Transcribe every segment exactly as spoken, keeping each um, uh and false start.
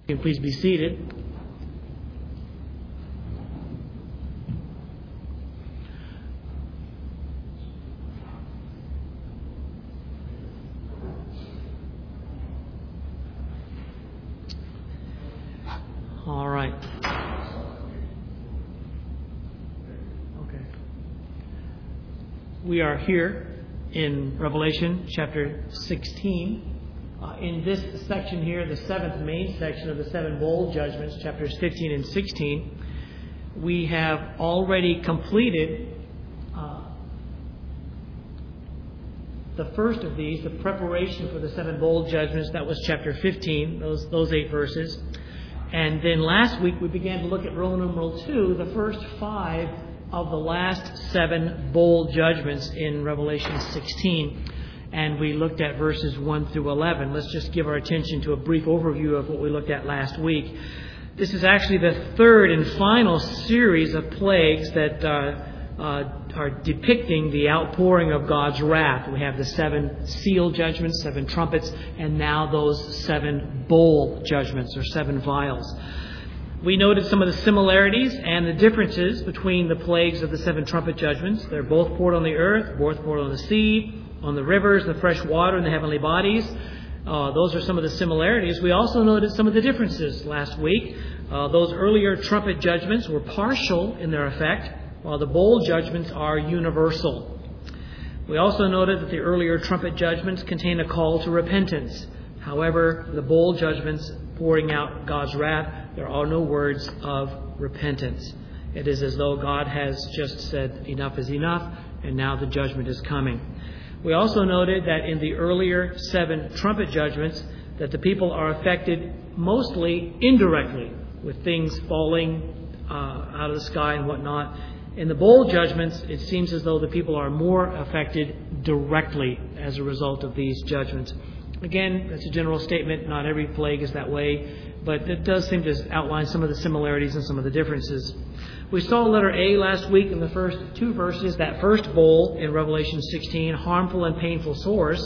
You can please be seated. All right. Okay. We are here in Revelation chapter sixteen. Uh, in this section here, the seventh main section of the seven bowl judgments, chapters fifteen and sixteen, we have already completed uh, the first of these, the preparation for the seven bowl judgments. That was chapter fifteen, those those eight verses. And then last week we began to look at Roman numeral two, the first five of the last seven bowl judgments in Revelation sixteen. And we looked at verses one through eleven. Let's just give our attention to a brief overview of what we looked at last week. This is actually the third and final series of plagues that uh, uh, are depicting the outpouring of God's wrath. We have the seven seal judgments, seven trumpets, and now those seven bowl judgments, or seven vials. We noted some of the similarities and the differences between the plagues of the seven trumpet judgments. They're both poured on the earth, both poured on the sea, on the rivers, the fresh water, and the heavenly bodies. Uh, those are some of the similarities. We also noted some of the differences last week. Uh, those earlier trumpet judgments were partial in their effect, while the bowl judgments are universal. We also noted that the earlier trumpet judgments contain a call to repentance. However, the bowl judgments pouring out God's wrath, there are no words of repentance. It is as though God has just said enough is enough, and now the judgment is coming. We also noted that in the earlier seven trumpet judgments that the people are affected mostly indirectly, with things falling uh, out of the sky and whatnot. In the bowl judgments, it seems as though the people are more affected directly as a result of these judgments. Again, that's a general statement. Not every plague is that way, but it does seem to outline some of the similarities and some of the differences. We saw letter A last week in the first two verses, that first bowl in Revelation sixteen, harmful and painful sores.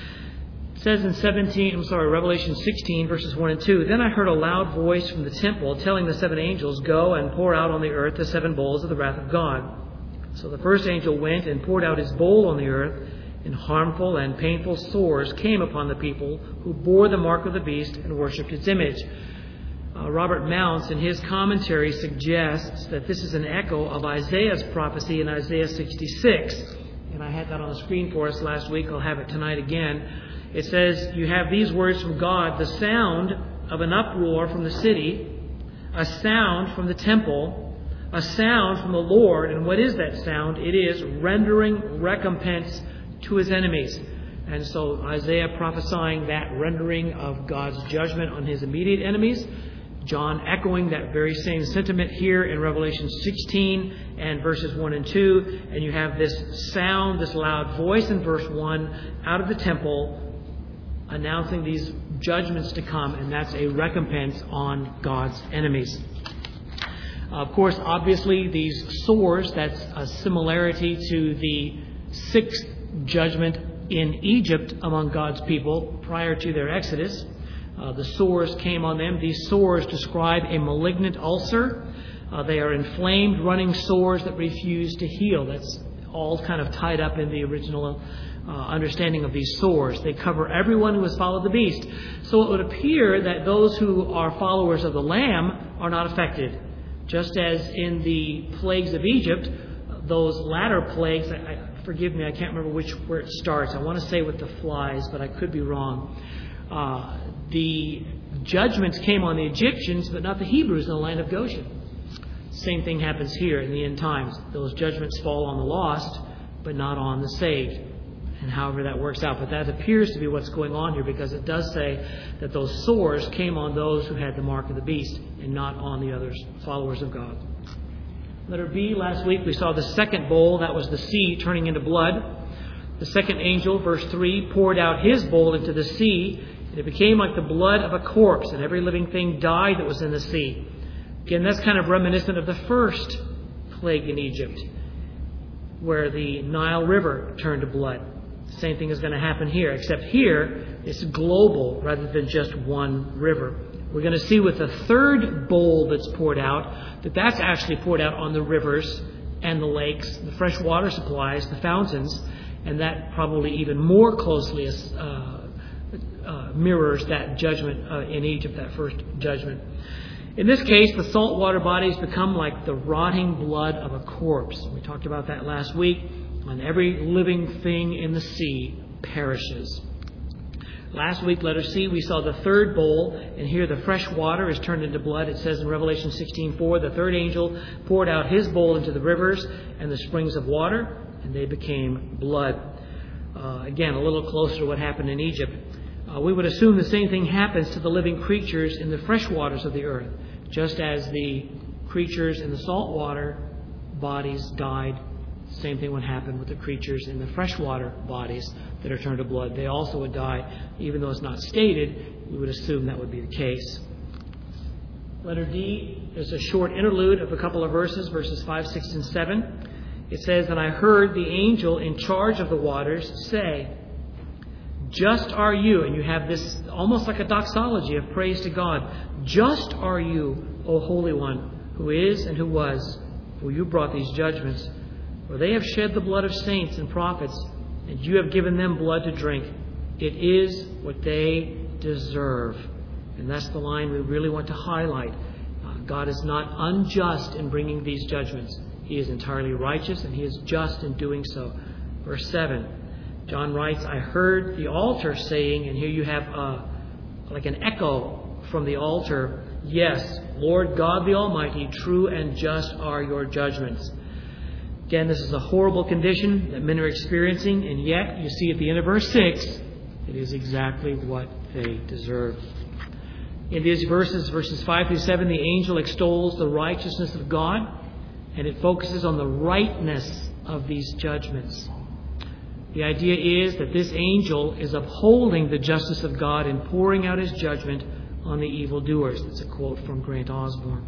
It says in seventeen, I'm sorry, Revelation sixteen, verses one and two, "Then I heard a loud voice from the temple telling the seven angels, 'Go and pour out on the earth the seven bowls of the wrath of God.' So the first angel went and poured out his bowl on the earth, and harmful and painful sores came upon the people who bore the mark of the beast and worshipped its image." Uh, Robert Mounce, in his commentary, suggests that this is an echo of Isaiah's prophecy in Isaiah sixty-six. And I had that on the screen for us last week. I'll have it tonight again. It says, you have these words from God, "The sound of an uproar from the city, a sound from the temple, a sound from the Lord." And what is that sound? It is rendering recompense to his enemies. And so Isaiah prophesying that rendering of God's judgment on his immediate enemies. John echoing that very same sentiment here in Revelation sixteen and verses one and two. And you have this sound, this loud voice in verse one out of the temple announcing these judgments to come. And that's a recompense on God's enemies. Of course, obviously, these sores, that's a similarity to the sixth judgment in Egypt among God's people prior to their exodus. Uh, the sores came on them. These sores describe a malignant ulcer. Uh, they are inflamed, running sores that refuse to heal. That's all kind of tied up in the original uh, understanding of these sores. They cover everyone who has followed the beast. So it would appear that those who are followers of the Lamb are not affected. Just as in the plagues of Egypt, those latter plagues, I, I, forgive me, I can't remember which where it starts. I want to say with the flies, but I could be wrong. Uh, the judgments came on the Egyptians, but not the Hebrews in the land of Goshen. Same thing happens here in the end times. Those judgments fall on the lost, but not on the saved. And however that works out. But that appears to be what's going on here, because it does say that those sores came on those who had the mark of the beast and not on the others, followers of God. Letter B, last week we saw the second bowl. That was the sea turning into blood. The second angel, verse three, poured out his bowl into the sea, and it became like the blood of a corpse, and every living thing died that was in the sea. Again, that's kind of reminiscent of the first plague in Egypt, where the Nile River turned to blood. The same thing is going to happen here, except here it's global rather than just one river. We're going to see with the third bowl that's poured out, that that's actually poured out on the rivers and the lakes, the fresh water supplies, the fountains, and that probably even more closely uh, uh, mirrors that judgment uh, in Egypt, that first judgment. In this case, the saltwater bodies become like the rotting blood of a corpse. We talked about that last week. And every living thing in the sea perishes. Last week, letter C, we saw the third bowl, and here the fresh water is turned into blood. It says in Revelation sixteen four, the third angel poured out his bowl into the rivers and the springs of water, and they became blood. Uh, again, a little closer to what happened in Egypt. Uh, we would assume the same thing happens to the living creatures in the fresh waters of the earth, just as the creatures in the saltwater bodies died. Same thing would happen with the creatures in the freshwater bodies that are turned to blood. They also would die, even though it's not stated. We would assume that would be the case. Letter D, there's a short interlude of a couple of verses, verses five, six, and seven. It says, "And I heard the angel in charge of the waters say, 'Just are you,'" and you have this almost like a doxology of praise to God. "Just are you, O Holy One, who is and who was, for you brought these judgments. For they have shed the blood of saints and prophets, and you have given them blood to drink. It is what they deserve." And that's the line we really want to highlight. Uh, God is not unjust in bringing these judgments. He is entirely righteous, and He is just in doing so. Verse seven, John writes, "I heard the altar saying," and here you have uh, like an echo from the altar, "Yes, Lord God the Almighty, true and just are your judgments." Again, this is a horrible condition that men are experiencing, and yet, you see at the end of verse six, it is exactly what they deserve. In these verses, verses five through seven, the angel extols the righteousness of God, and it focuses on the rightness of these judgments. The idea is that this angel is upholding the justice of God and pouring out His judgment on the evildoers. That's a quote from Grant Osborne.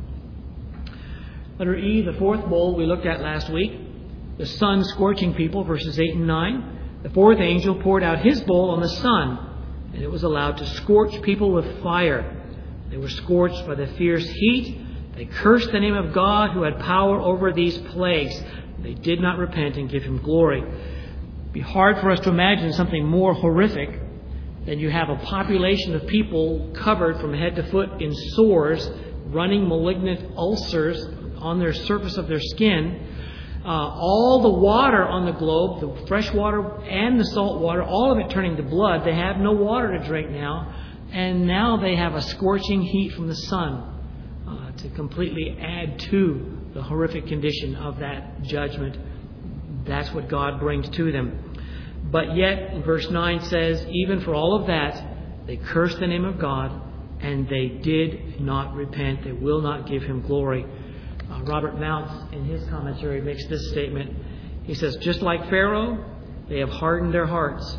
Letter E, the fourth bowl we looked at last week. The sun scorching people, verses eight and nine. The fourth angel poured out his bowl on the sun, and it was allowed to scorch people with fire. They were scorched by the fierce heat. They cursed the name of God who had power over these plagues. They did not repent and give Him glory. It would be hard for us to imagine something more horrific than you have a population of people covered from head to foot in sores, running malignant ulcers on their surface of their skin. Uh, all the water on the globe, the fresh water and the salt water, all of it turning to blood. They have no water to drink now. And now they have a scorching heat from the sun uh, to completely add to the horrific condition of that judgment. That's what God brings to them. But yet, verse nine says, even for all of that, they cursed the name of God, and they did not repent. They will not give Him glory. Uh, Robert Mounts, in his commentary, makes this statement. He says, "Just like Pharaoh, they have hardened their hearts.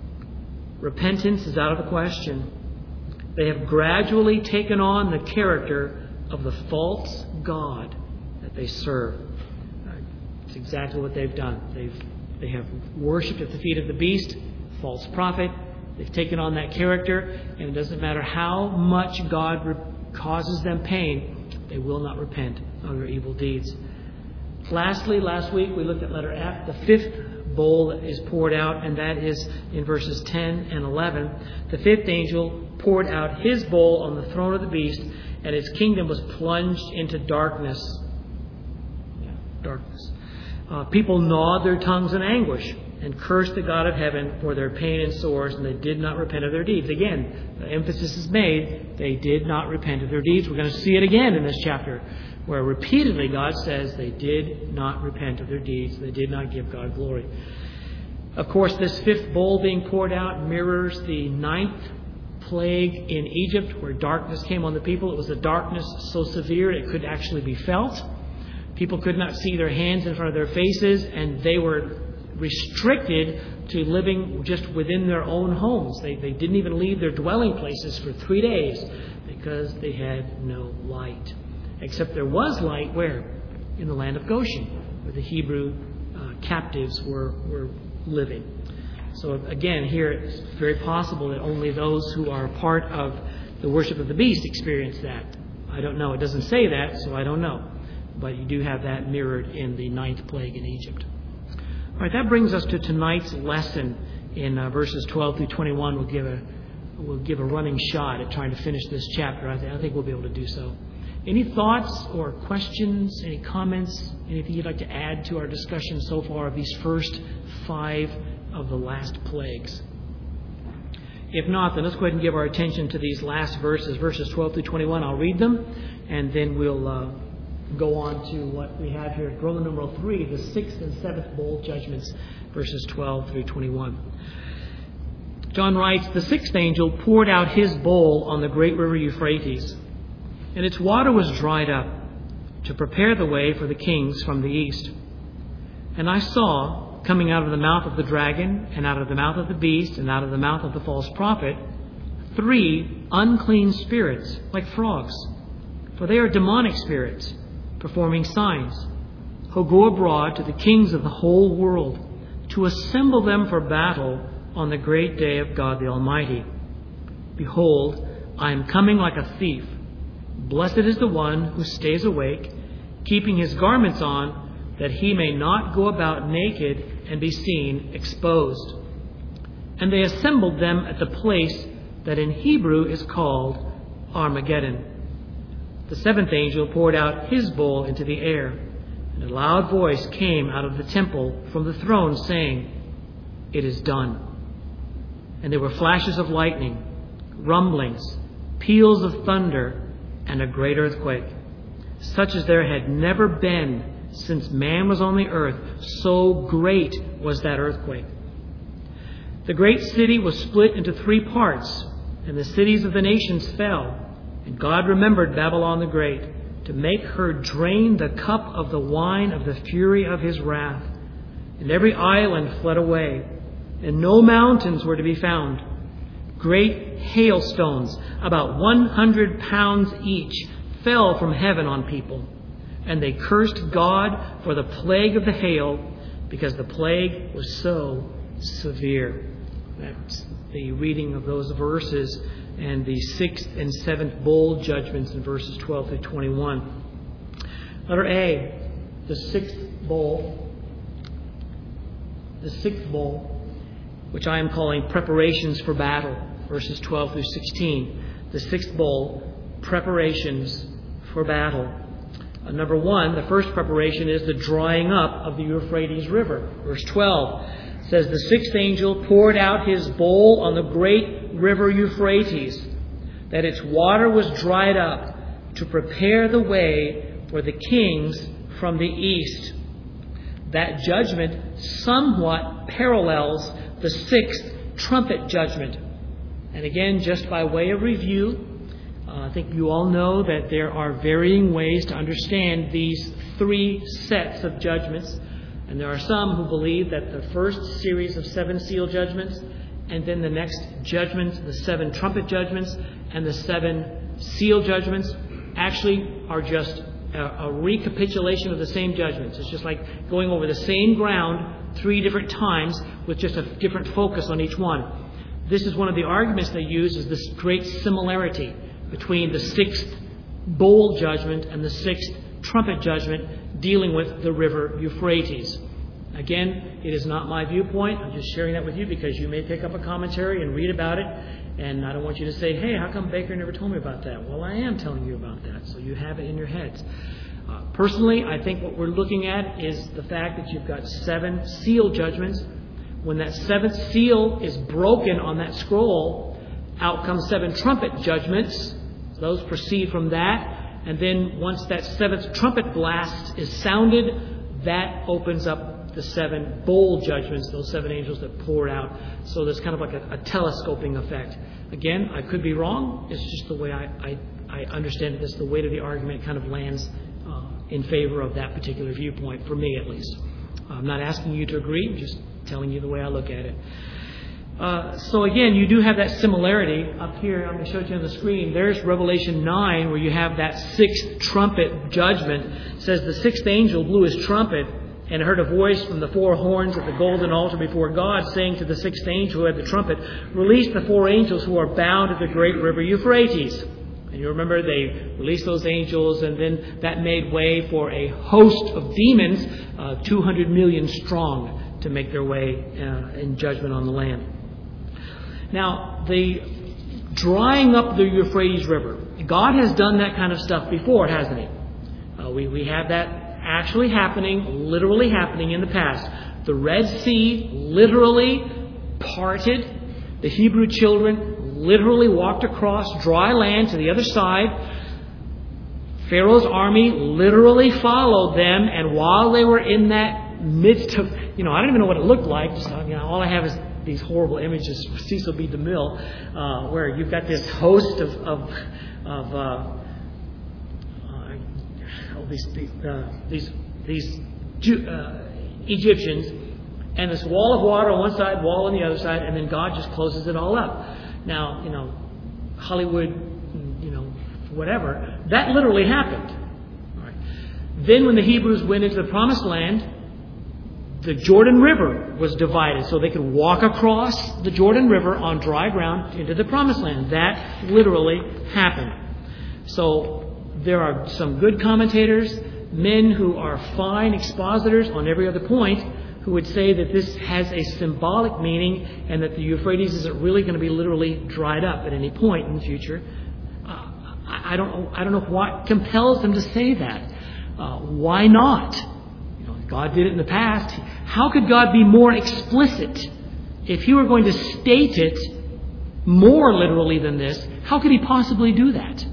Repentance is out of the question. They have gradually taken on the character of the false god that they serve." Uh, it's exactly what they've done. They've they have worshipped at the feet of the beast, false prophet. They've taken on that character, and it doesn't matter how much God re- causes them pain, they will not repent of their evil deeds. Lastly, last week we looked at letter F, the fifth bowl that is poured out, and that is in verses ten and eleven. The fifth angel poured out his bowl on the throne of the beast, and its kingdom was plunged into darkness. Yeah, darkness. Uh, people gnawed their tongues in anguish and cursed the God of heaven for their pain and sores, and they did not repent of their deeds. Again, the emphasis is made, they did not repent of their deeds. We're going to see it again in this chapter, where repeatedly God says they did not repent of their deeds. They did not give God glory. Of course, this fifth bowl being poured out mirrors the ninth plague in Egypt, where darkness came on the people. It was a darkness so severe it could actually be felt. People could not see their hands in front of their faces, and they were restricted to living just within their own homes. They, they didn't even leave their dwelling places for three days because they had no light. Except there was light where? In the land of Goshen, where the Hebrew uh, captives were, were living. So again, here it's very possible that only those who are part of the worship of the beast experienced that? I don't know. It doesn't say that, so I don't know. But you do have that mirrored in the ninth plague in Egypt. All right, that brings us to tonight's lesson in uh, verses twelve through twenty-one. We'll give a we'll give a running shot at trying to finish this chapter. I, th- I think we'll be able to do so. Any thoughts or questions, any comments, anything you'd like to add to our discussion so far of these first five of the last plagues? If not, then let's go ahead and give our attention to these last verses, verses twelve through twenty-one. I'll read them, and then we'll uh, go on to what we have here, Roman numeral three, the sixth and seventh bowl judgments, verses twelve through twenty-one. John writes, "The sixth angel poured out his bowl on the great river Euphrates, and its water was dried up, to prepare the way for the kings from the east. And I saw, coming out of the mouth of the dragon, and out of the mouth of the beast, and out of the mouth of the false prophet, three unclean spirits, like frogs. For they are demonic spirits, performing signs, who go abroad to the kings of the whole world, to assemble them for battle on the great day of God the Almighty. Behold, I am coming like a thief. Blessed is the one who stays awake, keeping his garments on, that he may not go about naked and be seen exposed." And they assembled them at the place that in Hebrew is called Armageddon. The seventh angel poured out his bowl into the air, and a loud voice came out of the temple from the throne, saying, "It is done." And there were flashes of lightning, rumblings, peals of thunder, and a great earthquake, such as there had never been since man was on the earth. So great was that earthquake. The great city was split into three parts, and the cities of the nations fell. And God remembered Babylon the Great, to make her drain the cup of the wine of the fury of his wrath. And every island fled away, and no mountains were to be found. Great hailstones, about one hundred pounds each, fell from heaven on people. And they cursed God for the plague of the hail, because the plague was so severe. That's the reading of those verses and the sixth and seventh bowl judgments in verses twelve through twenty-one. Letter A, the sixth bowl. The sixth bowl, which I am calling preparations for battle, verses twelve through sixteen. The sixth bowl, preparations for battle. Uh, number one, the first preparation is the drying up of the Euphrates River. Verse twelve says, "The sixth angel poured out his bowl on the great river Euphrates, that its water was dried up, to prepare the way for the kings from the east." That judgment somewhat parallels the sixth trumpet judgment. And again, just by way of review, uh, I think you all know that there are varying ways to understand these three sets of judgments. And there are some who believe that the first series of seven seal judgments, and then the next judgments, the seven trumpet judgments, and the seven seal judgments, actually are just a, a recapitulation of the same judgments. It's just like going over the same ground three different times with just a different focus on each one. This is one of the arguments they use, is this great similarity between the sixth bowl judgment and the sixth trumpet judgment dealing with the river Euphrates. Again, it is not my viewpoint. I'm just sharing that with you because you may pick up a commentary and read about it. And I don't want you to say, "Hey, how come Baker never told me about that?" Well, I am telling you about that, so you have it in your heads. Uh, personally, I think what we're looking at is the fact that you've got seven seal judgments. When that seventh seal is broken on that scroll, out come seven trumpet judgments. Those proceed from that. And then once that seventh trumpet blast is sounded, that opens up the seven bowl judgments, those seven angels that poured out. So there's kind of like a, a telescoping effect. Again, I could be wrong. It's just the way I, I, I understand it. This, the weight of the argument kind of lands uh, in favor of that particular viewpoint, for me at least. I'm not asking you to agree. I'm just telling you the way I look at it. Uh, so again, you do have that similarity up here. I'm going to show it to you on the screen. There's Revelation nine, where you have that sixth trumpet judgment. It says the sixth angel blew his trumpet, And I heard a voice from the four horns of the golden altar before God, saying to the sixth angel who had the trumpet, "Release the four angels who are bound at the great river Euphrates." And you remember they released those angels, and then that made way for a host of demons, uh, two hundred million strong, to make their way uh, in judgment on the land. Now, the drying up the Euphrates River. God has done that kind of stuff before, hasn't He? Uh, we, we have that actually happening, literally happening in the past. The Red Sea literally parted. The Hebrew children literally walked across dry land to the other side. Pharaoh's army literally followed them, and while they were in that midst of, you know, I don't even know what it looked like. Just, you know, all I have is these horrible images of Cecil B. DeMille, uh, where you've got this host of of, of uh, uh, these these uh, these, these Jew, uh, Egyptians, and this wall of water on one side, wall on the other side, and then God just closes it all up. Now, you know, Hollywood, you know, whatever, that literally happened. All right. Then when the Hebrews went into the Promised Land, the Jordan River was divided so they could walk across the Jordan River on dry ground into the Promised Land. That literally happened. So there are some good commentators, men who are fine expositors on every other point, who would say that this has a symbolic meaning and that the Euphrates isn't really going to be literally dried up at any point in the future. Uh, I don't know, I don't know what compels them to say that. Uh, why not? You know, God did it in the past. How could God be more explicit? If He were going to state it more literally than this, how could He possibly do that?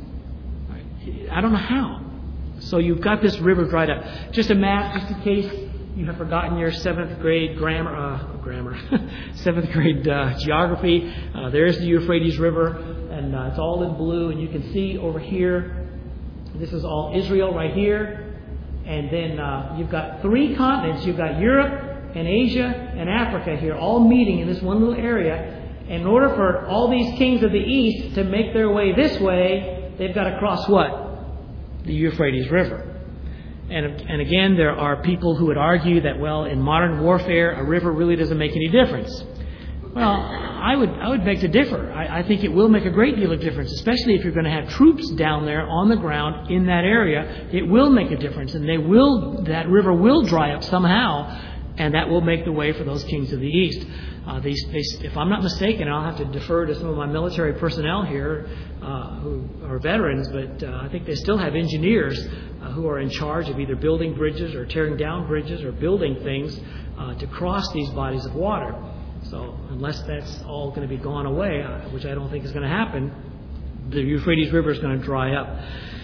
I don't know how. So you've got this river dried up. Just a map, just in case you have forgotten your seventh grade grammar, uh, grammar, seventh grade uh, geography. Uh, there's the Euphrates River, and uh, it's all in blue. And you can see over here, this is all Israel right here. And then uh, you've got three continents. You've got Europe and Asia and Africa here, all meeting in this one little area. In order for all these kings of the east to make their way this way, they've got to cross what? The Euphrates River. And, and again, there are people who would argue that, well, in modern warfare, a river really doesn't make any difference. Well, I would I would beg to differ. I, I think it will make a great deal of difference, especially if you're going to have troops down there on the ground in that area. It will make a difference, and they will that river will dry up somehow, and that will make the way for those kings of the east. Uh, these, they, if I'm not mistaken, I'll have to defer to some of my military personnel here uh, who are veterans, but uh, I think they still have engineers uh, who are in charge of either building bridges or tearing down bridges or building things uh, to cross these bodies of water. So unless that's all going to be gone away, uh, which I don't think is going to happen, the Euphrates River is going to dry up.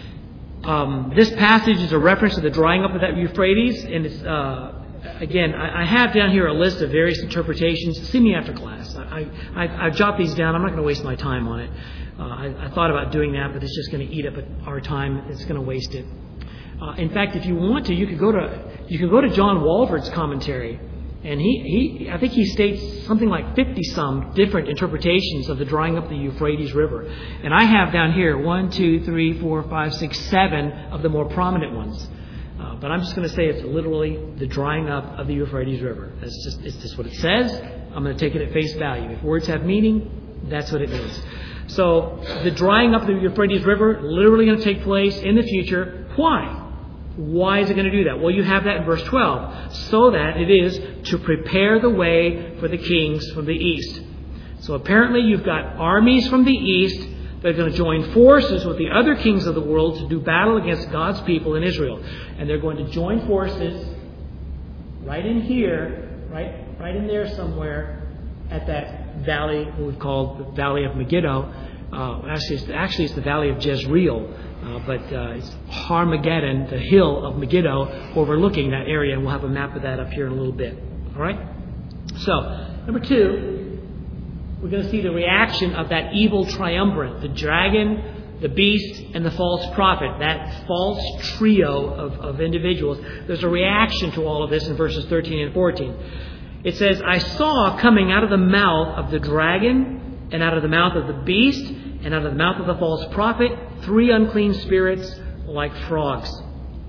Um, this passage is a reference to the drying up of that Euphrates, and it's uh, Again, I have down here a list of various interpretations. See me after class. I, I, I've jotted these down. I'm not going to waste my time on it. Uh, I, I thought about doing that, but it's just going to eat up our time. It's going to waste it. Uh, in fact, if you want to, you could go to you could go to John Walvoord's commentary, and he, he I think he states something like fifty some different interpretations of the drying up the Euphrates River. And I have down here one, two, three, four, five, six, seven of the more prominent ones. Uh, but I'm just going to say it's literally the drying up of the Euphrates River. That's just it's just what it says. I'm going to take it at face value. If words have meaning, that's what it means. So the drying up of the Euphrates River literally going to take place in the future. Why? Why is it going to do that? Well, you have that in verse twelve. So that it is to prepare the way for the kings from the east. So apparently you've got armies from the east. They're going to join forces with the other kings of the world to do battle against God's people in Israel. And they're going to join forces right in here, right right in there somewhere at that valley, what we call the Valley of Megiddo. Uh, actually, it's, actually, it's the Valley of Jezreel, uh, but uh, it's Harmageddon, the hill of Megiddo, overlooking that area. And we'll have a map of that up here in a little bit. All right? So, number two, we're going to see the reaction of that evil triumvirate, the dragon, the beast, and the false prophet, that false trio of, of individuals. There's a reaction to all of this in verses thirteen and fourteen. It says, I saw coming out of the mouth of the dragon, and out of the mouth of the beast, and out of the mouth of the false prophet, three unclean spirits like frogs.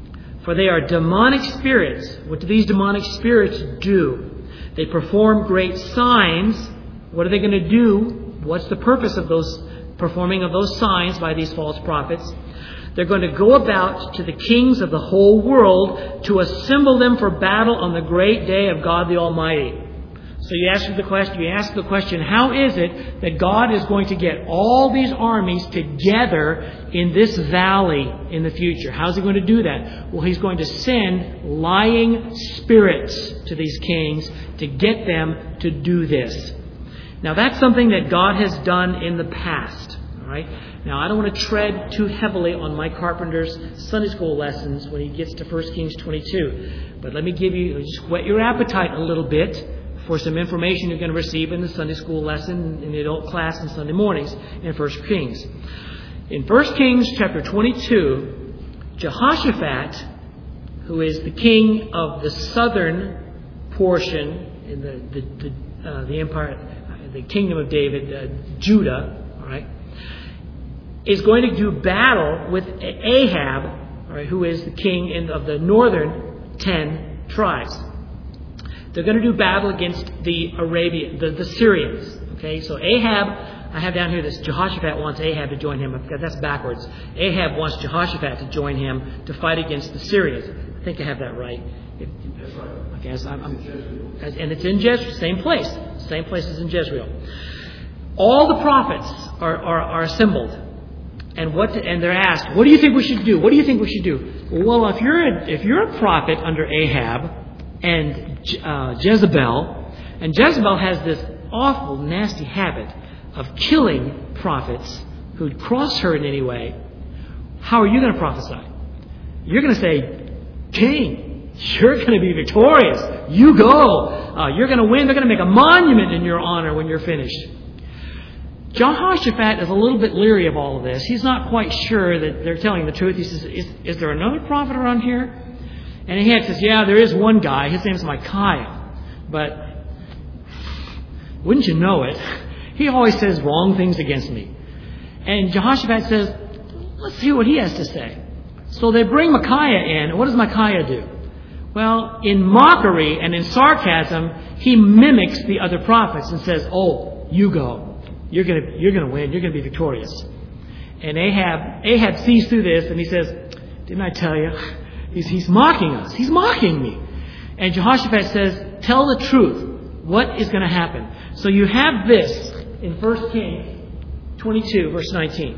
For they are demonic spirits. What do these demonic spirits do? They perform great signs. What are they going to do? What's the purpose of those performing of those signs by these false prophets? They're going to go about to the kings of the whole world to assemble them for battle on the great day of God the Almighty. So you ask the question, you ask the question, how is it that God is going to get all these armies together in this valley in the future? How's He going to do that? Well, He's going to send lying spirits to these kings to get them to do this. Now, that's something that God has done in the past. All right? Now, I don't want to tread too heavily on Mike Carpenter's Sunday school lessons when he gets to First Kings twenty-two. But let me give you, just whet your appetite a little bit for some information you're going to receive in the Sunday school lesson in the adult class on Sunday mornings in First Kings. In First Kings chapter twenty-two, Jehoshaphat, who is the king of the southern portion in the the the, uh, the empire, the kingdom of David, uh, Judah, all right, is going to do battle with Ahab, all right, who is the king in, of the northern ten tribes. They're going to do battle against the Arabian, the, the Syrians. Okay, so Ahab, I have down here this Jehoshaphat wants Ahab to join him. That's backwards. Ahab wants Jehoshaphat to join him to fight against the Syrians. I think I have that right. It, That's right. Okay, so I'm, I'm, and it's in Jezreel, same place, same place as in Jezreel. All the prophets are, are, are assembled, and what to, and they're asked, what do you think we should do? What do you think we should do? Well, if you're a, if you're a prophet under Ahab and Uh, Jezebel, and Jezebel has this awful, nasty habit of killing prophets who'd cross her in any way. How are you going to prophesy? You're going to say, King, you're going to be victorious. You go. Uh, you're going to win. They're going to make a monument in your honor when you're finished. Jehoshaphat is a little bit leery of all of this. He's not quite sure that they're telling the truth. He says, is, is there another prophet around here? And Ahab says, yeah, there is one guy. His name's Micaiah. But wouldn't you know it, he always says wrong things against me. And Jehoshaphat says, let's hear what he has to say. So they bring Micaiah in. What does Micaiah do? Well, in mockery and in sarcasm, he mimics the other prophets and says, oh, you go. You're going to you're going to win. You're going to be victorious. And Ahab, Ahab sees through this and he says, didn't I tell you? He's, he's mocking us. He's mocking me. And Jehoshaphat says, tell the truth. What is going to happen? So you have this in First Kings twenty-two, verse nineteen.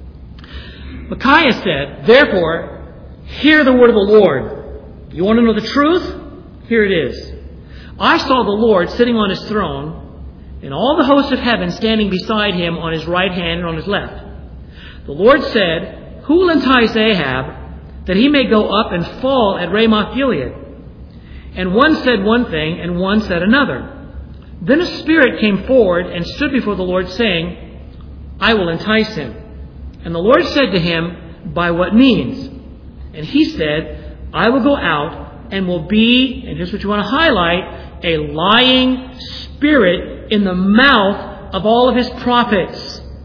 Micaiah said, therefore, hear the word of the Lord. You want to know the truth? Here it is. I saw the Lord sitting on His throne, and all the hosts of heaven standing beside Him on His right hand and on His left. The Lord said, who will entice Ahab, that he may go up and fall at Ramoth Gilead? And one said one thing, and one said another. Then a spirit came forward and stood before the Lord, saying, I will entice him. And the Lord said to him, by what means? And he said, I will go out and will be, and here's what you want to highlight, a lying spirit in the mouth of all of his prophets.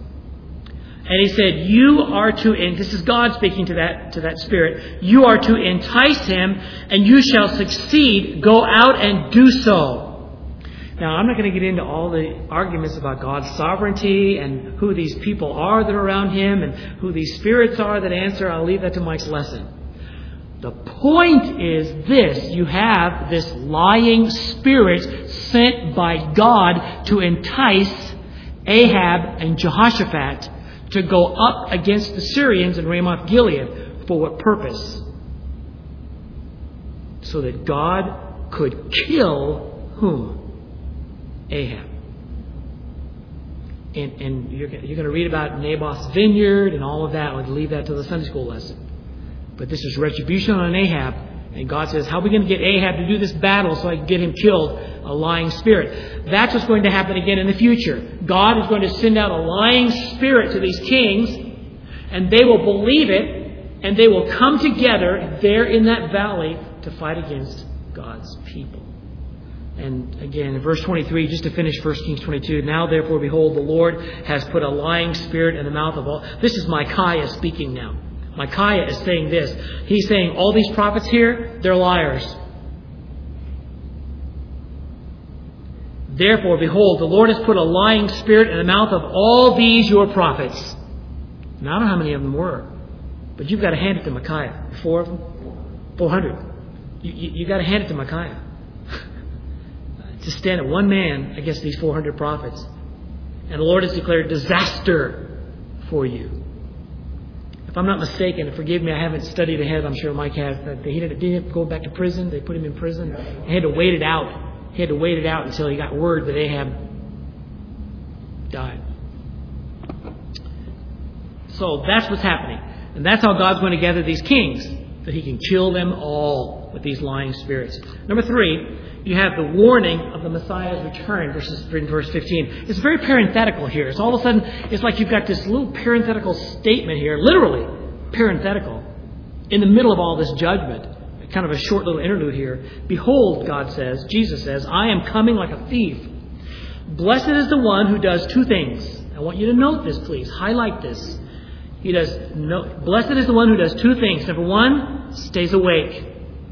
And he said, you are to, and this is God speaking to that, to that spirit, you are to entice him and you shall succeed. Go out and do so. Now, I'm not going to get into all the arguments about God's sovereignty and who these people are that are around him and who these spirits are that answer. I'll leave that to Mike's lesson. The point is this. You have this lying spirit sent by God to entice Ahab and Jehoshaphat to go up against the Syrians in Ramoth Gilead. For what purpose? So that God could kill whom? Ahab. And, and you're, you're going to read about Naboth's vineyard and all of that. I'll leave that to the Sunday school lesson. But this is retribution on Ahab. And God says, how are we going to get Ahab to do this battle so I can get him killed? A lying spirit. That's what's going to happen again in the future. God is going to send out a lying spirit to these kings, and they will believe it, and they will come together there in that valley to fight against God's people. And again, in verse twenty-three, just to finish First Kings twenty-two, now therefore, behold, the Lord has put a lying spirit in the mouth of all. This is Micaiah speaking now. Micaiah is saying this. He's saying all these prophets here, they're liars. Therefore, behold, the Lord has put a lying spirit in the mouth of all these your prophets. Now, I don't know how many of them were, but you've got to hand it to Micaiah. Four of them? Four hundred. You, you, you've got to hand it to Micaiah. To stand at one man against these four hundred prophets. And the Lord has declared disaster for you. If I'm not mistaken, forgive me, I haven't studied ahead. I'm sure Mike has. That he didn't, didn't go back to prison. They put him in prison. He had to wait it out. He had to wait it out until he got word that Ahab died. So that's what's happening. And that's how God's going to gather these kings. That he can kill them all with these lying spirits. Number three, you have the warning of the Messiah's return, verses in verse fifteen. It's very parenthetical here. It's all of a sudden, it's like you've got this little parenthetical statement here, literally parenthetical, in the middle of all this judgment. Kind of a short little interlude here. Behold, God says, Jesus says, I am coming like a thief. Blessed is the one who does two things. I want you to note this, please. Highlight this. He does. No, blessed is the one who does two things. Number one, stays awake.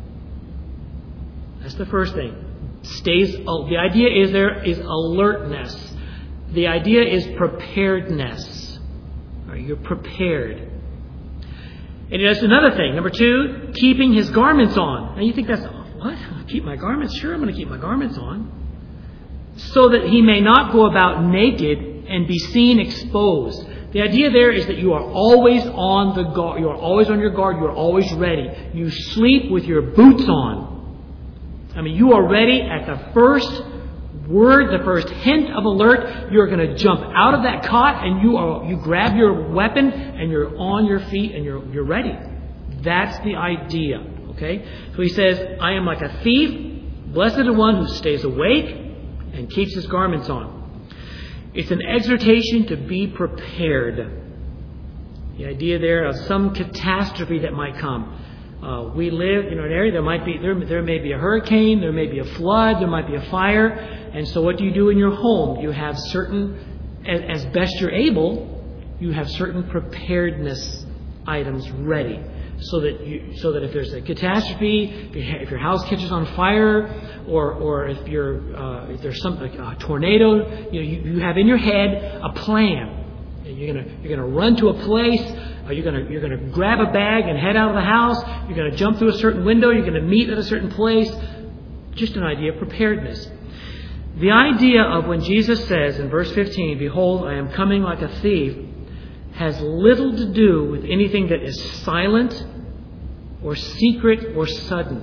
That's the first thing. Stays. Oh, the idea is there is alertness. The idea is preparedness. All right, you're prepared. And he does another thing. Number two, keeping his garments on. And you think that's, what? Keep my garments? Sure, I'm going to keep my garments on. So that he may not go about naked and be seen exposed. The idea there is that you are always on the guard. You are always on your guard. You are always ready. You sleep with your boots on. I mean, you are ready at the first word, the first hint of alert. You're going to jump out of that cot and you are you grab your weapon and you're on your feet and you're you're ready. That's the idea. Okay? So he says, I am like a thief. Blessed is the one who stays awake and keeps his garments on. It's an exhortation to be prepared. The idea there of some catastrophe that might come. Uh, we live in an area, there might be, there, there may be a hurricane, there may be a flood, there might be a fire. And so what do you do in your home? You have certain, as, as best you're able, you have certain preparedness items ready. So that you, so that if there's a catastrophe, if, you, if your house catches on fire, or or if you're uh, if there's some like a tornado, you know you, you have in your head a plan. You're gonna you're gonna run to a place. Or you're gonna you're gonna grab a bag and head out of the house. You're gonna jump through a certain window. You're gonna meet at a certain place. Just an idea of preparedness. The idea of when Jesus says in verse fifteen, "Behold, I am coming like a thief," has little to do with anything that is silent or secret or sudden.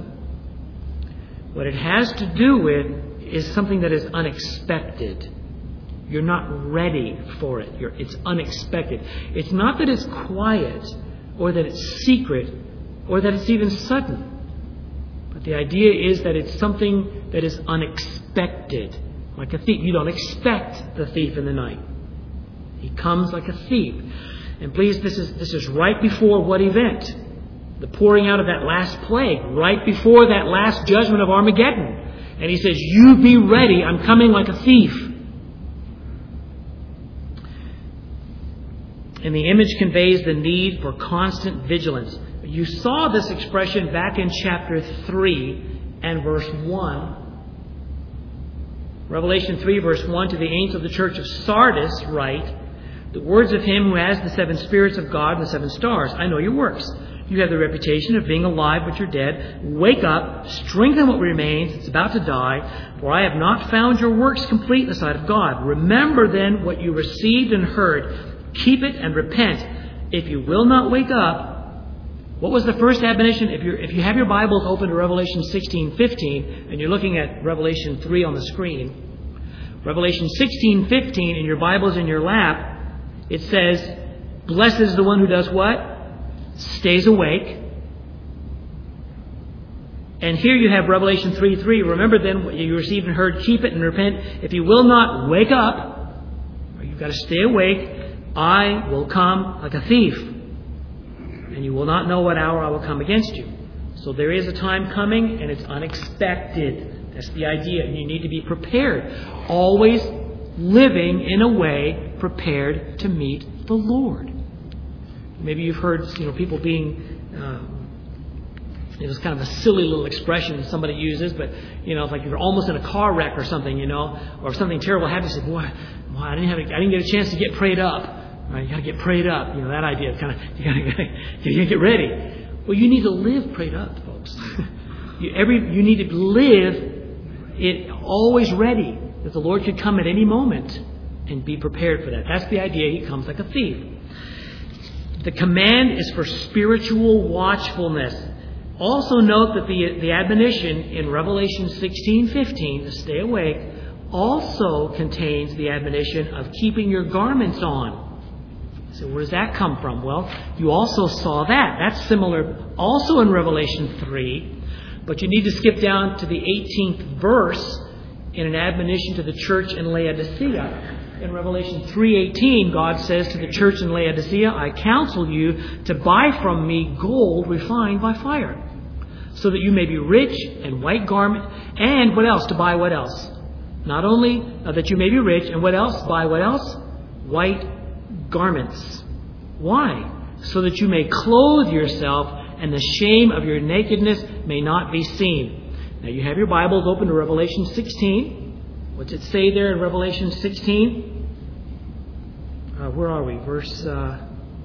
What it has to do with is something that is unexpected. You're not ready for it. You're, it's unexpected. It's not that it's quiet or that it's secret or that it's even sudden. But the idea is that it's something that is unexpected. Like a thief. You don't expect the thief in the night. He comes like a thief. And please, this is this is right before what event? The pouring out of that last plague. Right before that last judgment of Armageddon. And he says, you be ready. I'm coming like a thief. And the image conveys the need for constant vigilance. You saw this expression back in chapter three and verse one. Revelation three, verse one, to the angel of the church of Sardis write, the words of him who has the seven spirits of God and the seven stars. I know your works. You have the reputation of being alive, but you're dead. Wake up, strengthen what remains. It's about to die. For I have not found your works complete in the sight of God. Remember then what you received and heard. Keep it and repent. If you will not wake up, what was the first admonition? If you if you have your Bibles open to Revelation sixteen fifteen, and you're looking at Revelation three on the screen, Revelation sixteen fifteen, in your Bibles in your lap, it says, blessed is the one who does what? Stays awake. And here you have Revelation three three. Remember then what you received and heard, keep it and repent. If you will not wake up, or you've got to stay awake, I will come like a thief, and you will not know what hour I will come against you. So there is a time coming, and it's unexpected. That's the idea. You need to be prepared. Always living in a way prepared to meet the Lord. Maybe you've heard, you know, people being, uh, it was kind of a silly little expression somebody uses, but, you know, it's like you're almost in a car wreck or something, you know, or something terrible happened. You say, boy, boy I didn't have, a, I didn't get a chance to get prayed up. Right? You got to get prayed up. You know, that idea, kind of, you got to, you got to get ready. Well, you need to live prayed up, folks. you, every, you need to live it always ready, that the Lord could come at any moment and be prepared for that. That's the idea. He comes like a thief. The command is for spiritual watchfulness. Also note that the, the admonition in Revelation sixteen fifteen to stay awake also contains the admonition of keeping your garments on. So where does that come from? Well, you also saw that. That's similar also in Revelation three. But you need to skip down to the eighteenth verse in an admonition to the church in Laodicea. In Revelation three eighteen, God says to the church in Laodicea, I counsel you to buy from me gold refined by fire, so that you may be rich and white garment. And what else? To buy what else? Not only uh, that you may be rich, and what else? Buy what else? White garments. Why? So that you may clothe yourself, and the shame of your nakedness may not be seen. Now you have your Bibles open to Revelation sixteen. What's it say there in Revelation sixteen? Uh, where are we? Verse uh,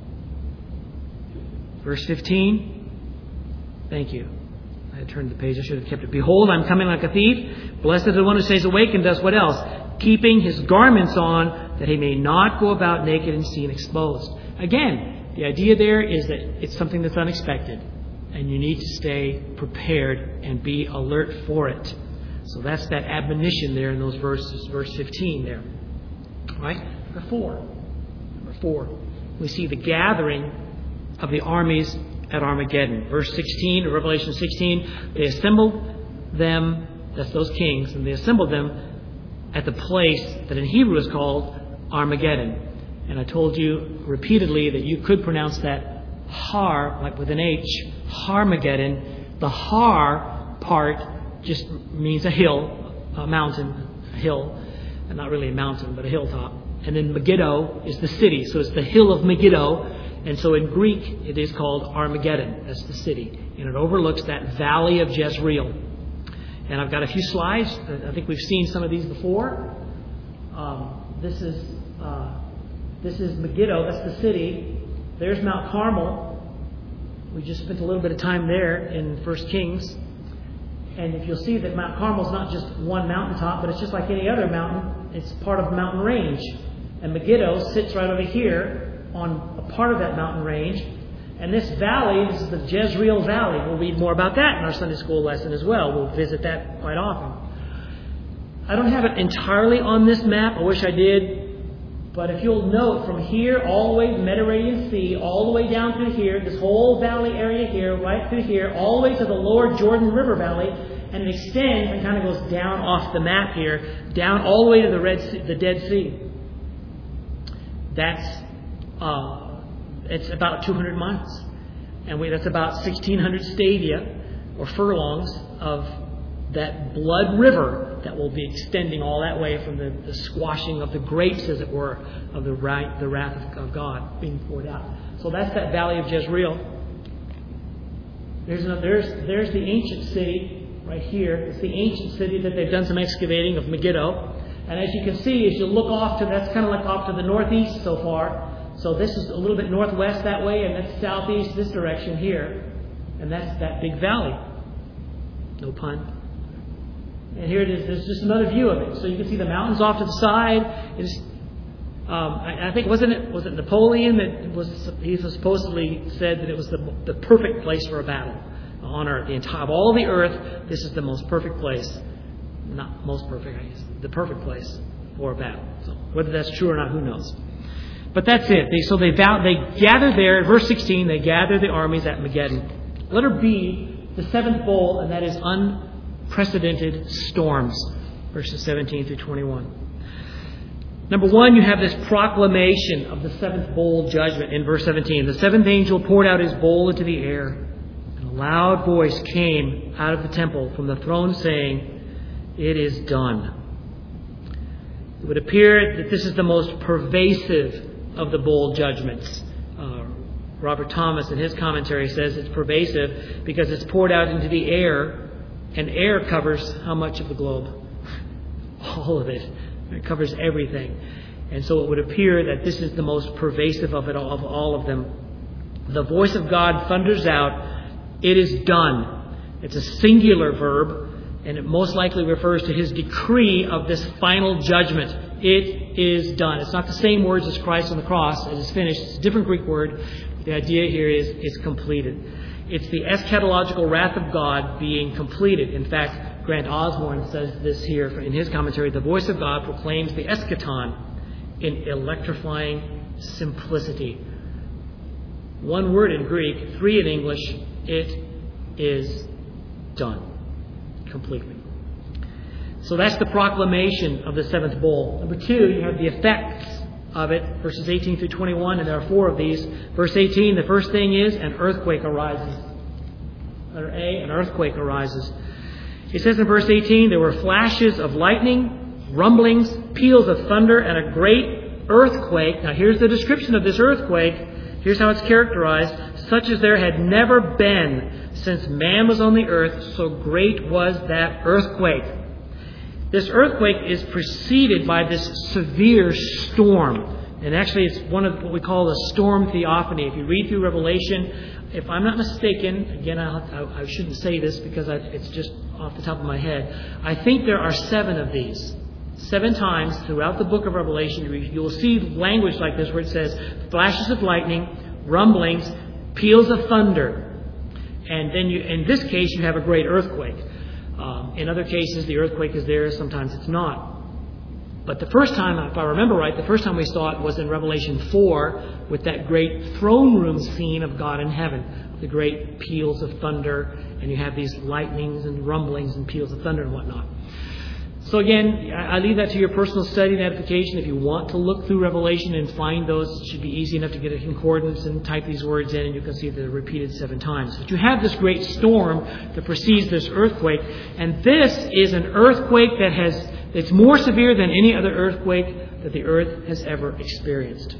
verse fifteen. Thank you. I had turned the page. I should have kept it. Behold, I'm coming like a thief. Blessed is the one who stays awake and does what else? Keeping his garments on, that he may not go about naked and seen exposed. Again, the idea there is that it's something that's unexpected, and you need to stay prepared and be alert for it. So that's that admonition there in those verses, verse fifteen there. All right? Number four. Number four. We see the gathering of the armies at Armageddon. Verse sixteen of Revelation sixteen, they assembled them, that's those kings, and they assembled them at the place that in Hebrew is called Armageddon. And I told you repeatedly that you could pronounce that Har, like with an H, Harmageddon. The Har part just means a hill, a mountain, a hill, and not really a mountain, but a hilltop. And then Megiddo is the city, so it's the hill of Megiddo. And so in Greek, it is called Armageddon. That's the city. And it overlooks that valley of Jezreel. And I've got a few slides. I think we've seen some of these before. Um, this is uh, this is Megiddo. That's the city. There's Mount Carmel. We just spent a little bit of time there in First Kings. And if you'll see that Mount Carmel is not just one mountaintop, but it's just like any other mountain. It's part of a mountain range. And Megiddo sits right over here on a part of that mountain range. And this valley, this is the Jezreel Valley. We'll read more about that in our Sunday school lesson as well. We'll visit that quite often. I don't have it entirely on this map. I wish I did. But if you'll note, from here all the way to the Mediterranean Sea, all the way down through here, this whole valley area here, right through here, all the way to the lower Jordan River Valley, and it extends and kind of goes down off the map here, down all the way to the Red sea, the Dead Sea. That's uh, it's about two hundred miles, and we, that's about sixteen hundred stadia or furlongs of that blood river that will be extending all that way from the, the squashing of the grapes, as it were, of the, right, the wrath of God being poured out. So that's that valley of Jezreel. There's, another, there's, there's the ancient city right here. It's the ancient city that they've done some excavating of, Megiddo. And as you can see, as you look off to, that's kind of like off to the northeast so far. So this is a little bit northwest that way, and that's southeast this direction here. And that's that big valley. No pun. And here it is. There's just another view of it. So you can see the mountains off to the side. It's, um, I, I think wasn't it was it Napoleon that was he supposedly said that it was the the perfect place for a battle on earth. The entire of all the earth, this is the most perfect place. Not most perfect, I guess. The perfect place for a battle. So whether that's true or not, who knows? But that's it. They, so they vow, they gather there. Verse sixteen. They gather the armies at Megiddo. Letter B, the seventh bowl, and that is un. Unprecedented storms, verses seventeen through twenty-one. Number one, you have this proclamation of the seventh bowl judgment in verse seventeen. The seventh angel poured out his bowl into the air, and a loud voice came out of the temple from the throne saying, "It is done." It would appear that this is the most pervasive of the bowl judgments. Uh, Robert Thomas in his commentary says it's pervasive because it's poured out into the air, and air covers how much of the globe? All of it. It covers everything. And so it would appear that this is the most pervasive of it all, of all of them. The voice of God thunders out, "It is done." It's a singular verb, and it most likely refers to his decree of this final judgment. It is done. It's not the same words as Christ on the cross. It is finished. It's a different Greek word. The idea here is it's completed. It's the eschatological wrath of God being completed. In fact, Grant Osborne says this here in his commentary. The voice of God proclaims the eschaton in electrifying simplicity. One word in Greek, three in English. It is done. Completely. So that's the proclamation of the seventh bowl. Number two, you have the effects of it, verses eighteen through twenty-one, and there are four of these. Verse eighteen, the first thing is an earthquake arises. Letter A, an earthquake arises. It says in verse eighteen, there were flashes of lightning, rumblings, peals of thunder, and a great earthquake. Now here's the description of this earthquake. Here's how it's characterized. Such as there had never been since man was on the earth, so great was that earthquake. This earthquake is preceded by this severe storm. And actually it's one of what we call a storm theophany. If you read through Revelation, if I'm not mistaken, again, I, I shouldn't say this because I, it's just off the top of my head. I think there are seven of these. Seven times throughout the book of Revelation, you'll see language like this where it says flashes of lightning, rumblings, peals of thunder. And then you, in this case, you have a great earthquake. Um, in other cases, the earthquake is there. Sometimes it's not. But the first time, if I remember right, the first time we saw it was in Revelation four with that great throne room scene of God in heaven. The great peals of thunder. And you have these lightnings and rumblings and peals of thunder and whatnot. So again, I leave that to your personal study and edification. If you want to look through Revelation and find those, it should be easy enough to get a concordance and type these words in, and you can see they're repeated seven times. But you have this great storm that precedes this earthquake, and this is an earthquake that has it's more severe than any other earthquake that the earth has ever experienced.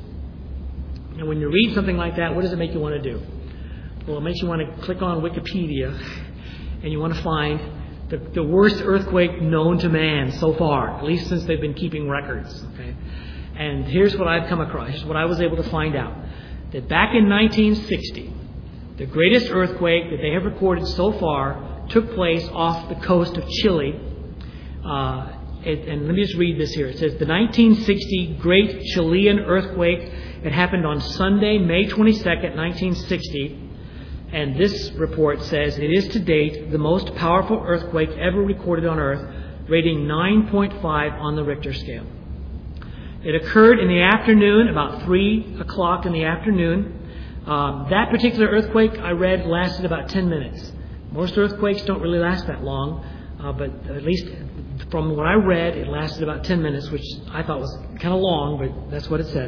And when you read something like that, what does it make you want to do? Well, it makes you want to click on Wikipedia, and you want to find The, the worst earthquake known to man so far, at least since they've been keeping records. Okay, and here's what I've come across. Here's what I was able to find out: that back in nineteen sixty, the greatest earthquake that they have recorded so far took place off the coast of Chile. Uh, it, and let me just read this here. It says the nineteen sixty Great Chilean Earthquake. It happened on Sunday, May twenty-second, nineteen sixty. And this report says it is to date the most powerful earthquake ever recorded on Earth, rating nine point five on the Richter scale. It occurred in the afternoon, about three o'clock in the afternoon. Um, that particular earthquake, I read, lasted about ten minutes. Most earthquakes don't really last that long, uh, but at least from what I read, it lasted about ten minutes, which I thought was kind of long, but that's what it said.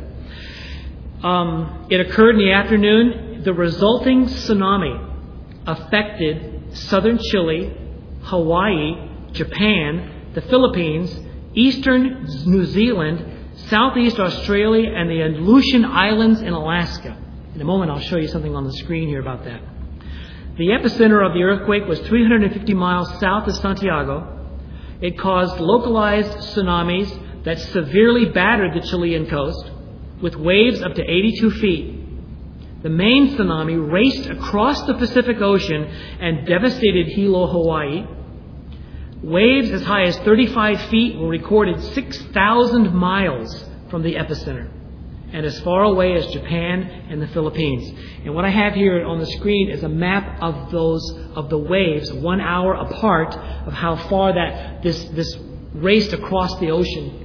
Um, it occurred in the afternoon. The resulting tsunami affected southern Chile, Hawaii, Japan, the Philippines, eastern New Zealand, southeast Australia, and the Aleutian Islands in Alaska. In a moment, I'll show you something on the screen here about that. The epicenter of the earthquake was three hundred fifty miles south of Santiago. It caused localized tsunamis that severely battered the Chilean coast, with waves up to eighty-two feet. The main tsunami raced across the Pacific Ocean and devastated Hilo, Hawaii. Waves as high as thirty-five feet were recorded six thousand miles from the epicenter, and as far away as Japan and the Philippines. And what I have here on the screen is a map of those of the waves, one hour apart, of how far that this this raced across the ocean.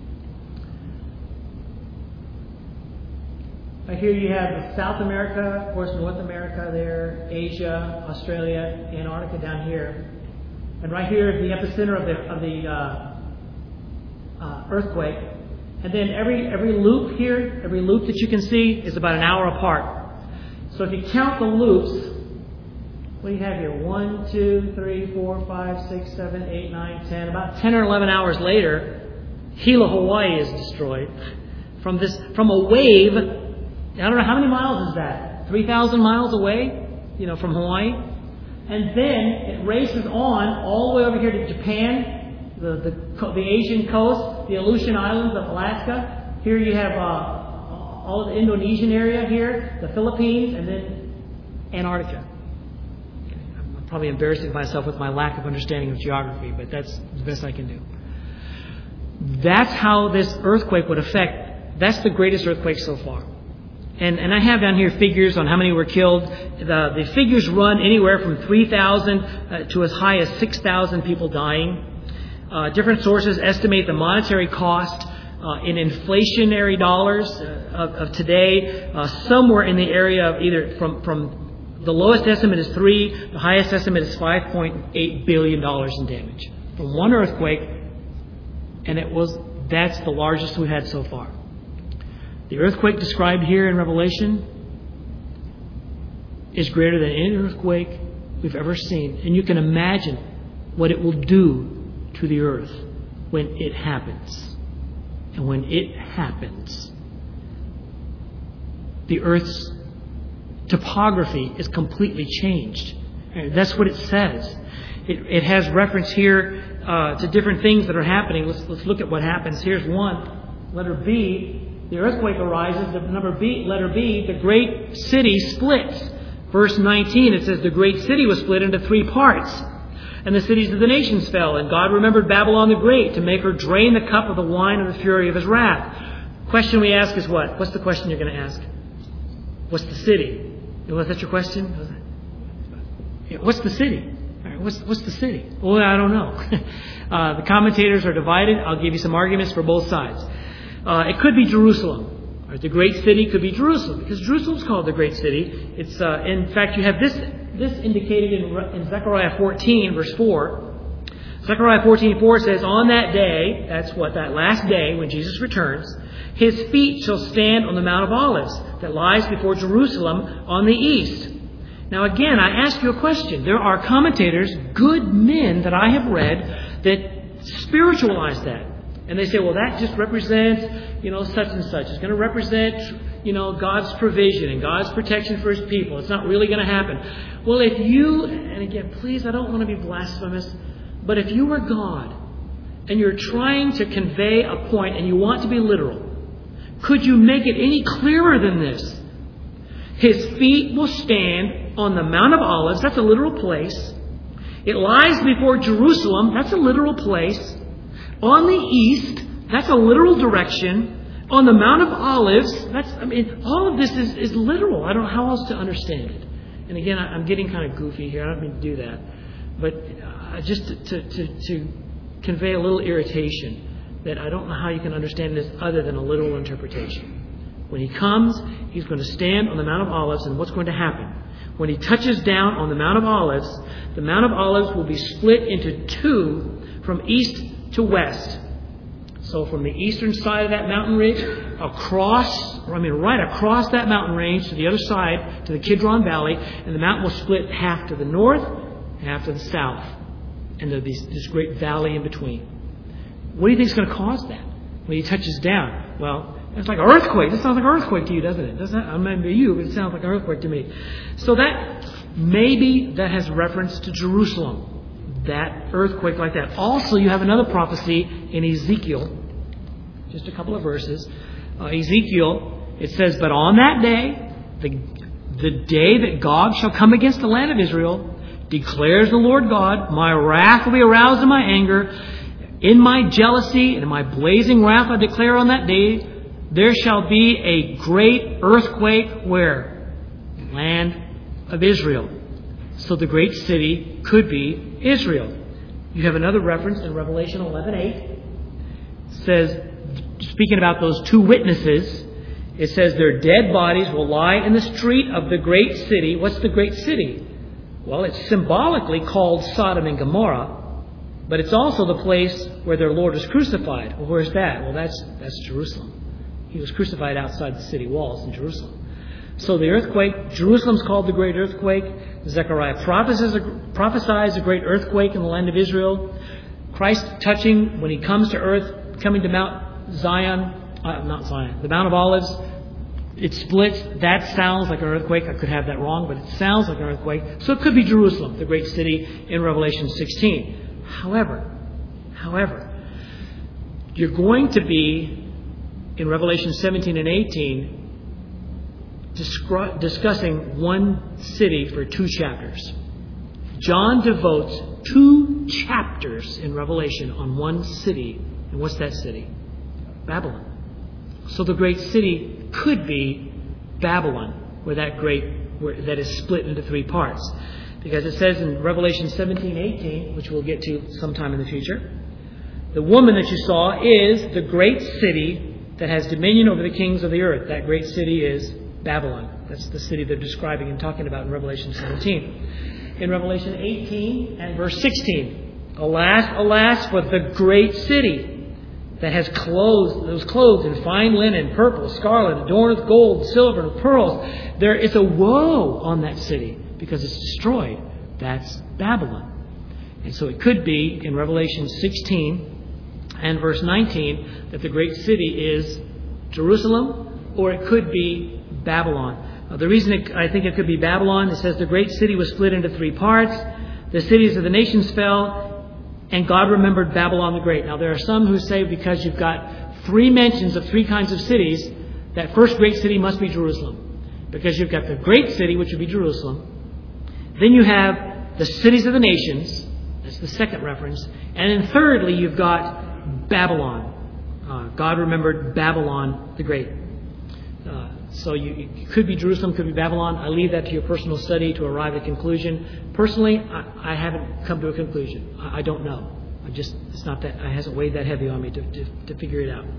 Right here you have South America, of course, North America there, Asia, Australia, Antarctica down here. And right here is the epicenter of the of the uh, uh, earthquake. And then every every loop here, every loop that you can see is about an hour apart. So if you count the loops, what do you have here? One, two, three, four, five, six, seven, eight, nine, ten. About ten or eleven hours later, Hilo, Hawaii is destroyed from this from a wave. I don't know how many miles is that. three thousand miles away, you know, from Hawaii. And then it races on all the way over here to Japan, the, the, the Asian coast, the Aleutian Islands of Alaska. Here you have uh, all of the Indonesian area here, the Philippines, and then Antarctica. I'm probably embarrassing myself with my lack of understanding of geography, but that's the best I can do. That's how this earthquake would affect. That's the greatest earthquake so far. And, and I have down here figures on how many were killed. The, the figures run anywhere from three thousand uh, to as high as six thousand people dying. Uh, different sources estimate the monetary cost uh, in inflationary dollars uh, of, of today, uh, somewhere in the area of either from, from the lowest estimate is three, the highest estimate is five point eight billion dollars in damage from one earthquake. And it was, that's the largest we've had so far. The earthquake described here in Revelation is greater than any earthquake we've ever seen. And you can imagine what it will do to the earth when it happens. And when it happens, the earth's topography is completely changed. And that's what it says. It, it has reference here Uh, to different things that are happening. Let's, let's look at what happens. Here's one. Letter B. The earthquake arises. The number B, letter B, the great city splits. Verse nineteen, it says, the great city was split into three parts. And the cities of the nations fell. And God remembered Babylon the Great to make her drain the cup of the wine of the fury of his wrath. Question we ask is what? What's the question you're going to ask? What's the city? Was that your question? What's the city? What's, what's the city? Well, I don't know. uh, the commentators are divided. I'll give you some arguments for both sides. Uh, it could be Jerusalem. Right? The great city could be Jerusalem, because Jerusalem's called the great city. It's uh, in fact, you have this this indicated in, in Zechariah fourteen, verse four. Zechariah fourteen four says, on that day, that's what, that last day when Jesus returns, his feet shall stand on the Mount of Olives that lies before Jerusalem on the east. Now again, I ask you a question. There are commentators, good men that I have read, that spiritualize that. And they say, well, that just represents, you know, such and such. It's going to represent, you know, God's provision and God's protection for his people. It's not really going to happen. Well, if you, and again, please, I don't want to be blasphemous, but if you were God and you're trying to convey a point and you want to be literal, could you make it any clearer than this? His feet will stand on the Mount of Olives. That's a literal place. It lies before Jerusalem. That's a literal place. On the east, that's a literal direction. On the Mount of Olives, that's, I mean, all of this is, is literal. I don't know how else to understand it. And again, I, I'm getting kind of goofy here. I don't mean to do that. But uh, just to, to, to, to convey a little irritation that I don't know how you can understand this other than a literal interpretation. When he comes, he's going to stand on the Mount of Olives, and what's going to happen? When he touches down on the Mount of Olives, the Mount of Olives will be split into two from east to west. So from the eastern side of that mountain ridge, across, or I mean right across that mountain range to the other side, to the Kidron Valley, and the mountain will split half to the north, half to the south. And there'll be this great valley in between. What do you think is going to cause that when he touches down? Well, it's like an earthquake. It sounds like an earthquake to you, doesn't it? Doesn't it? I remember you, but it sounds like an earthquake to me. So that, maybe that has reference to Jerusalem. That earthquake like that. Also, you have another prophecy in Ezekiel. Just a couple of verses. Uh, Ezekiel, it says, but on that day, the, the day that Gog shall come against the land of Israel, declares the Lord God, my wrath will be aroused in my anger. In my jealousy and in my blazing wrath I declare on that day, there shall be a great earthquake where? Land of Israel. So the great city could be Israel. You have another reference in Revelation eleven eight. It says, speaking about those two witnesses, it says their dead bodies will lie in the street of the great city. What's the great city? Well, it's symbolically called Sodom and Gomorrah, but it's also the place where their Lord was crucified. Well, where's that? Well, that's that's Jerusalem. He was crucified outside the city walls in Jerusalem. So the earthquake, Jerusalem's called the great earthquake. Zechariah prophesies a, prophesies a great earthquake in the land of Israel. Christ touching, when he comes to earth, coming to Mount Zion, uh, not Zion, the Mount of Olives, It splits. That sounds like an earthquake. I could have that wrong, but it sounds like an earthquake. So it could be Jerusalem, the great city in Revelation sixteen. However, however, you're going to be, in Revelation seventeen and eighteen, discru- discussing one city for two chapters. John devotes two chapters in Revelation on one city. And what's that city? Babylon. So the great city could be Babylon, where that great where, that is split into three parts. Because it says in Revelation seventeen, eighteen, which we'll get to sometime in the future, the woman that you saw is the great city that has dominion over the kings of the earth. That great city is Babylon. That's the city they're describing and talking about in Revelation seventeen. In Revelation eighteen and verse sixteen, alas, alas, for the great city that has clothes, those clothes in fine linen, purple, scarlet, adorned with gold, silver, and pearls. There is a woe on that city because it's destroyed. That's Babylon. And so it could be in Revelation sixteen and verse nineteen that the great city is Jerusalem, or it could be Babylon. Uh, the reason it, I think it could be Babylon, it says the great city was split into three parts. The cities of the nations fell, and God remembered Babylon the Great. Now, there are some who say because you've got three mentions of three kinds of cities, that first great city must be Jerusalem. Because you've got the great city, which would be Jerusalem. Then you have the cities of the nations. That's the second reference. And then thirdly, you've got Babylon. Uh, God remembered Babylon the Great. Uh, so you, it could be Jerusalem, could be Babylon. I leave that to your personal study to arrive at a conclusion. Personally, I, I haven't come to a conclusion. I, I don't know. I just it's not that it hasn't weighed that heavy on me to, to, to figure it out.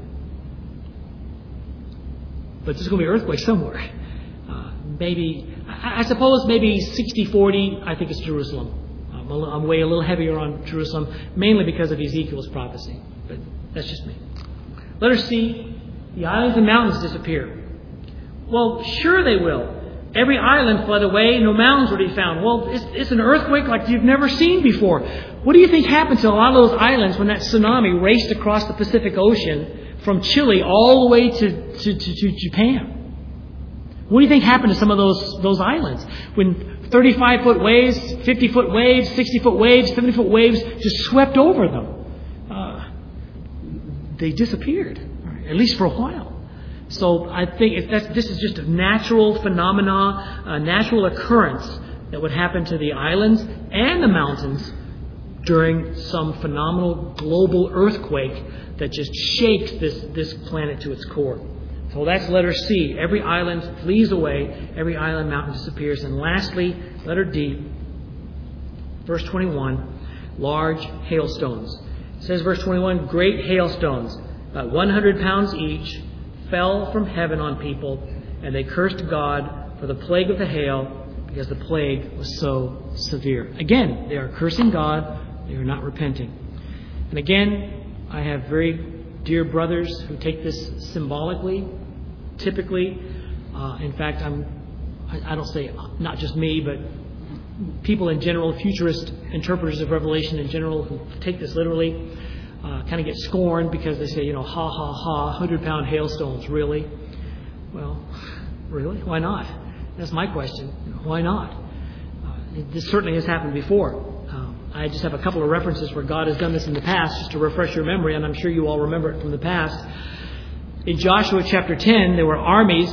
But there's going to be an earthquake somewhere. Uh, maybe I, I suppose maybe sixty forty. I think it's Jerusalem. I'm, a, I'm way a little heavier on Jerusalem, mainly because of Ezekiel's prophecy. But that's just me. Letter C. The islands and mountains disappear. Well, sure they will. Every island fled away, no mountains were to be found. Well, it's, it's an earthquake like you've never seen before. What do you think happened to a lot of those islands when that tsunami raced across the Pacific Ocean from Chile all the way to, to, to, to Japan? What do you think happened to some of those those islands when thirty-five foot waves, fifty foot waves, sixty foot waves, seventy foot waves just swept over them? Uh, they disappeared, at least for a while. So I think if that's, this is just a natural phenomena, a natural occurrence that would happen to the islands and the mountains during some phenomenal global earthquake that just shakes this, this planet to its core. So that's letter C. Every island flees away. Every island mountain disappears. And lastly, letter D, verse twenty-one, large hailstones. It says, verse twenty-one, great hailstones, about one hundred pounds each, fell from heaven on people, and they cursed God for the plague of the hail, because the plague was so severe. Again, they are cursing God. They are not repenting. And again, I have very dear brothers who take this symbolically, typically. Uh, in fact, I'm, I, I don't say not just me, but people in general, futurist interpreters of Revelation in general, who take this literally, Uh, kind of get scorned because they say, you know, ha, ha, ha, one hundred pound hailstones, really? Well, really? Why not? That's my question. Why not? Uh, this certainly has happened before. Um, I just have a couple of references where God has done this in the past, just to refresh your memory, and I'm sure you all remember it from the past. In Joshua chapter ten, there were armies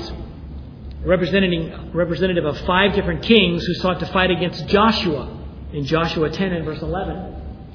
representing representative of five different kings who sought to fight against Joshua. In Joshua ten and verse eleven.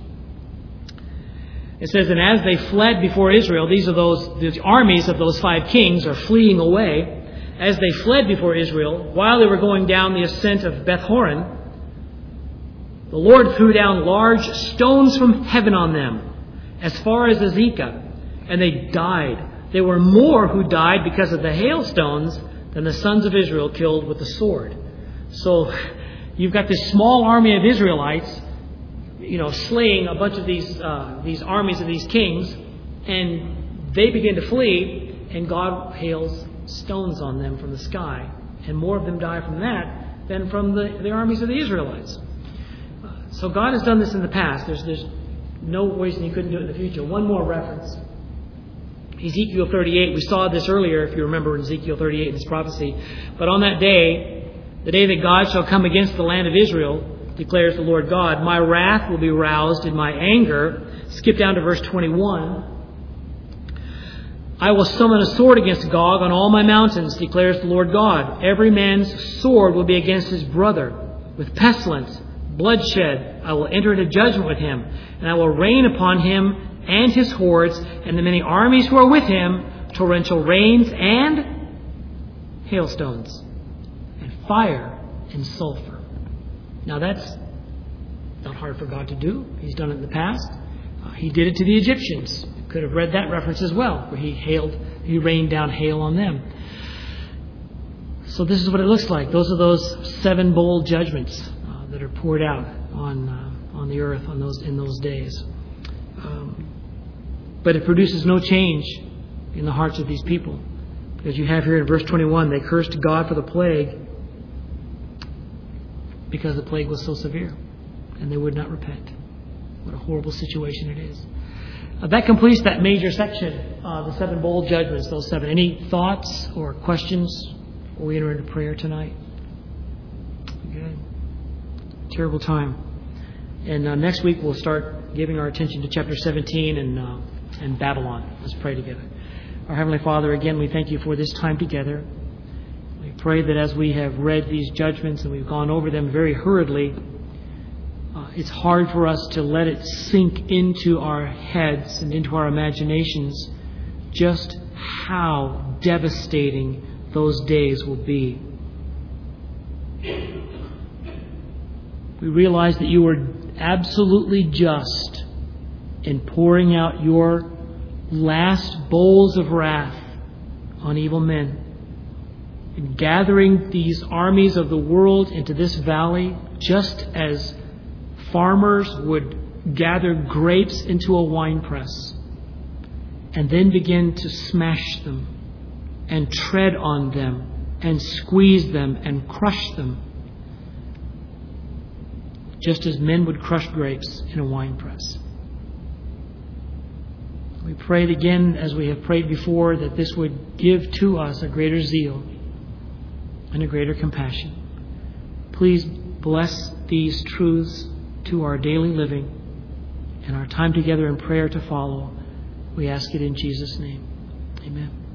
It says, and as they fled before Israel, these are those, the armies of those five kings are fleeing away. As they fled before Israel, while they were going down the ascent of Beth Horon, the Lord threw down large stones from heaven on them, as far as Azekah, and they died. There were more who died because of the hailstones than the sons of Israel killed with the sword. So you've got this small army of Israelites, you know, slaying a bunch of these uh, these armies of these kings, and they begin to flee, and God hails stones on them from the sky, and more of them die from that than from the, the armies of the Israelites. Uh, so God has done this in the past. There's there's no reason He couldn't do it in the future. One more reference. Ezekiel thirty-eight, we saw this earlier, if you remember, in Ezekiel thirty-eight, this prophecy. But on that day, the day that God shall come against the land of Israel, declares the Lord God, my wrath will be roused in my anger. Skip down to verse twenty-one. I will summon a sword against Gog on all my mountains, declares the Lord God. Every man's sword will be against his brother. With pestilence, bloodshed, I will enter into judgment with him, and I will rain upon him and his hordes, and the many armies who are with him, torrential rains and hailstones, and fire and sulfur. Now that's not hard for God to do. He's done it in the past. Uh, he did it to the Egyptians. Could have read that reference as well, where he hailed, he rained down hail on them. So this is what it looks like. Those are those seven bold judgments uh, that are poured out on uh, on the earth on those in those days. Um, but it produces no change in the hearts of these people, because you have here in verse twenty-one, they cursed God for the plague because the plague was so severe, and they would not repent. What a horrible situation it is. Uh, that completes that major section, uh, the seven bold judgments, those seven. Any thoughts or questions before we enter into prayer tonight? Good. Terrible time. And uh, next week we'll start giving our attention to chapter seventeen and, uh, and Babylon. Let's pray together. Our Heavenly Father, again, we thank you for this time together. We pray that as we have read these judgments and we've gone over them very hurriedly, Uh, it's hard for us to let it sink into our heads and into our imaginations just how devastating those days will be. We realize that you were absolutely just in pouring out your last bowls of wrath on evil men, in gathering these armies of the world into this valley, just as farmers would gather grapes into a winepress and then begin to smash them and tread on them and squeeze them and crush them, just as men would crush grapes in a winepress. We prayed again, as we have prayed before, that this would give to us a greater zeal and a greater compassion. Please bless these truths to our daily living and our time together in prayer to follow. We ask it in Jesus' name. Amen.